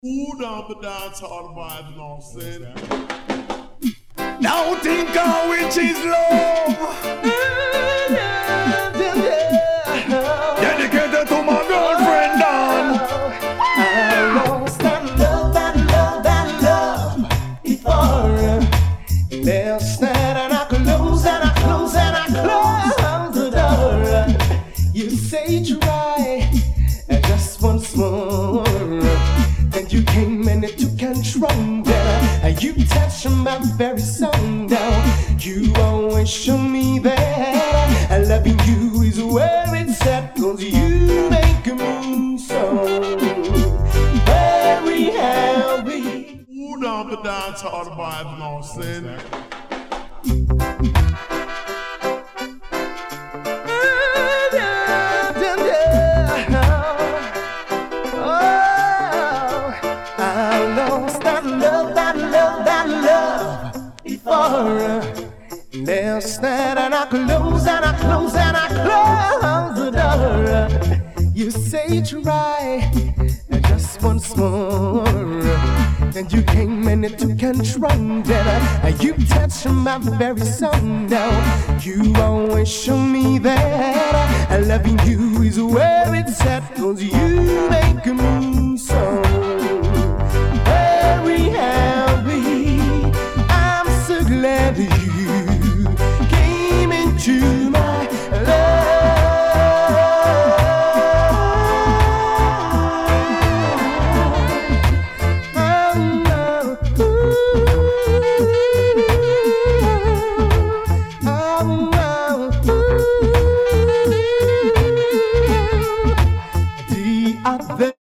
Who down the dance all the vibes and all sin? Now think how which is love. Dedicated to my girlfriend Dawn. I lost that love before last night, and I close the door. You say try just once more. Then you came and it took control down. You touched my very soul down. You always show me that loving you is where it's at, 'cause you make me so very happy. Who down the dance all the vibes and all sin? Last night, and I close the door. You say try just once more. Then you came and it took control down. You touched my very soul now. You always show me that loving you is where it's at, 'cause you make me